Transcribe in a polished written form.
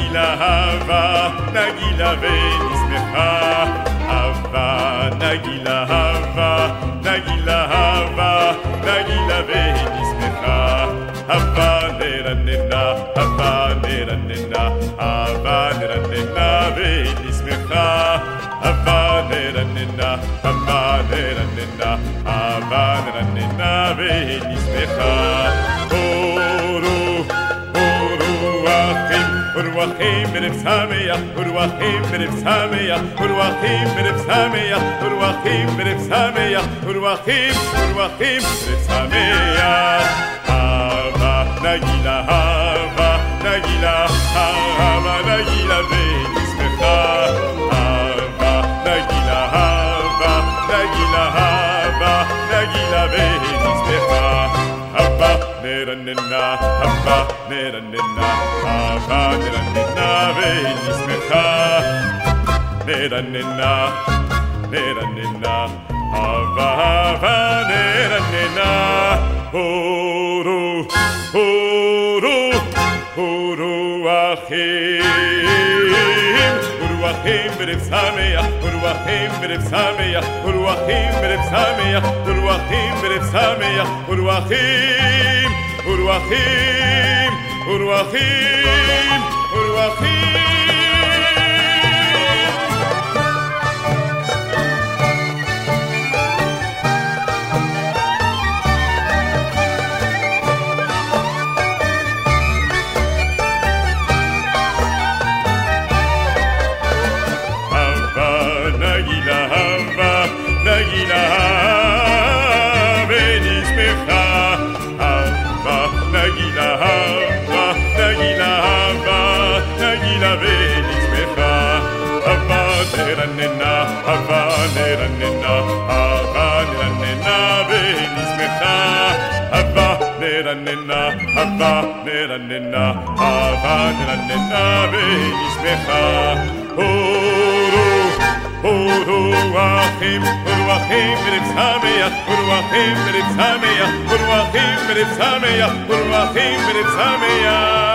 נגילה הווה, נגילה ונשמחה. הווה, נגילה הווה, נגילה הווה, נגילה ונשמחה. הווה נרננה, הווה נרננה, הווה נרננה ונשמחה. הווה נרננה, הווה נרננה, הווה נרננה ונשמחה. Uruachim b'nev sameach, Uruachim b'nev sameach, Uruachim b'nev sameach, Uruachim b'nev sameach, Uruachim b'nev sameach. Hava nagila, hava nagila, hava nagila v'nismecha. Hava nagila, hava nagila, hava nagila v'nismecha. Hava neranena, hava neranena, hava neranena v'nismecha. Neranena, neranena, hava hava neranena. Uru, uru, uruachim, uruachim b'nev sameach, uruachim b'nev sameach, uruachim b'nev sameach, uruachim b'nev sameach, uruachim, uruachim, uruachim, uruachim. Nagila v'nismecha. Hava nagila, hava nagila, hava nagila v'nismecha. Hava neranena, hava neranena, hava neranena v'nismecha. Hava neranena, hava neranena, hava neranena v'nismecha. Uruachim, uruachim b'nev sameach, uruachim b'nev sameach, uruachim b'nev sameach, uruachim b'nev sameach.